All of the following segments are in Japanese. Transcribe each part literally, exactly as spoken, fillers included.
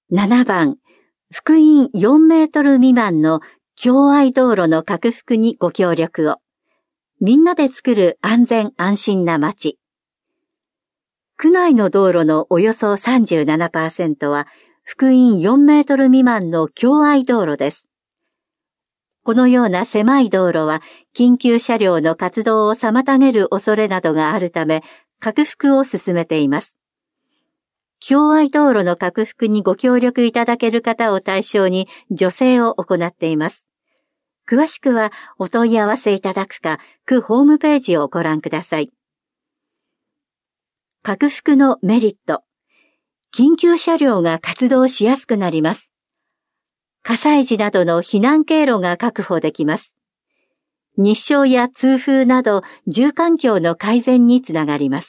ななばん、幅員よんメートル未満の共愛道路の拡幅にご協力を。みんなで作る安全安心な街。区内の道路のおよそ さんじゅうななパーセント は幅員よんメートル未満の共愛道路です。このような狭い道路は緊急車両の活動を妨げる恐れなどがあるため、拡幅を進めています。共愛道路の拡幅にご協力いただける方を対象に助成を行っています。詳しくはお問い合わせいただくか、区ホームページをご覧ください。拡幅のメリット。緊急車両が活動しやすくなります。火災時などの避難経路が確保できます。日照や通風など住環境の改善につながります。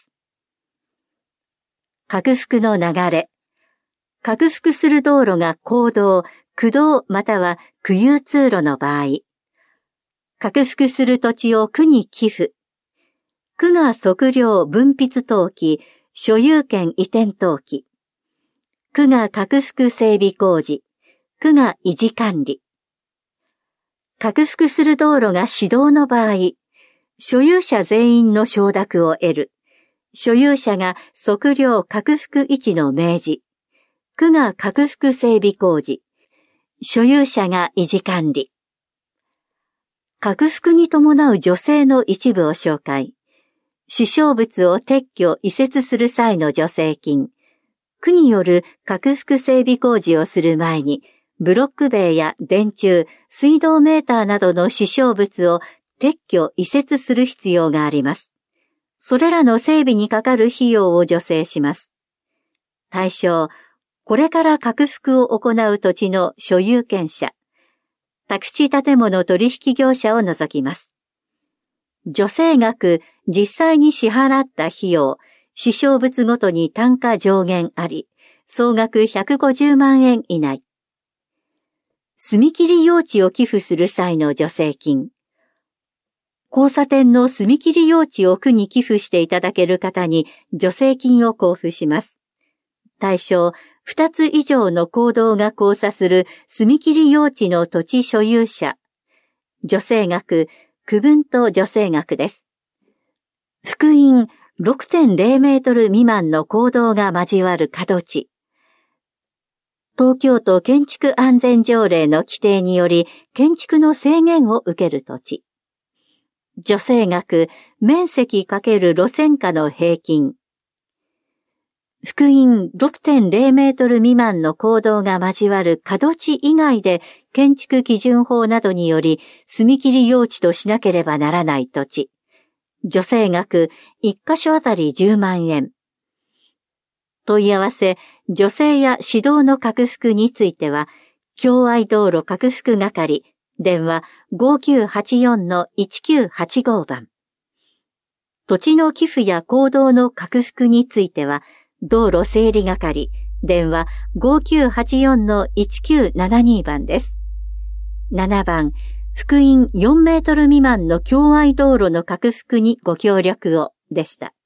拡幅の流れ。拡幅する道路が公道、区道または区有通路の場合、拡幅する土地を区に寄付。区が測量分筆登記、所有権移転登記。区が拡幅整備工事。区が維持管理。拡幅する道路が市道の場合、所有者全員の承諾を得る。所有者が測量拡幅位置の明示。区が拡幅整備工事。所有者が維持管理。拡幅に伴う助成の一部を紹介。支障物を撤去・移設する際の助成金。区による拡幅整備工事をする前に、ブロック塀や電柱、水道メーターなどの支障物を撤去・移設する必要があります。それらの整備にかかる費用を助成します。対象、これから拡幅を行う土地の所有権者。宅地建物取引業者を除きます。助成額、実際に支払った費用、支障物ごとに単価上限あり、総額ひゃくごじゅうまんえん以内。踏切用地を寄付する際の助成金。交差点の踏切用地を区に寄付していただける方に助成金を交付します。対象、ふたつ以上の公道が交差する踏切用地の土地所有者。助成額、区分と助成額です。幅員 ろくてんゼロ メートル未満の公道が交わる角地。東京都建築安全条例の規定により建築の制限を受ける土地。助成額、面積×路線価の平均。幅員 ろくてんゼロ メートル未満の公道が交わる角地以外で建築基準法などにより踏切用地としなければならない土地。助成額いっかしょあたりじゅうまんえん。問い合わせ、助成や指導の拡幅については、共愛道路拡幅係、電話 ごきゅうはちよんのいちきゅうはちご 番。土地の寄付や公道の拡幅については、道路整理係、電話 ごきゅうはちよんのいちきゅうななに 番です。ななばん、幅員よんメートル未満の共愛道路の拡幅にご協力を、でした。